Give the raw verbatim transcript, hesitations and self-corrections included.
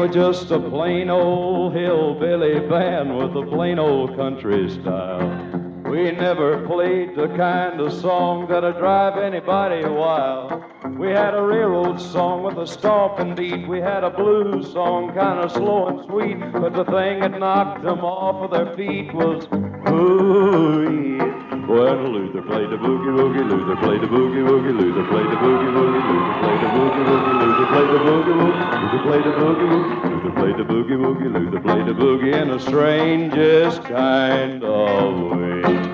were just a plain old hillbilly band with a plain old country style. We never played the kind of song that'd drive anybody wild. We had a railroad song with a stomping beat. We had a blues song, kind of slow and sweet. But the thing that knocked them off of their feet was ooh-wee. When Luther played the boogie woogie, Luther played the boogie woogie, Luther played the boogie woogie, Luther played the boogie woogie, Luther played the boogie woogie, Luther played the boogie woogie, Luther played the boogie woogie, Luther played the boogie in the strangest kind of way.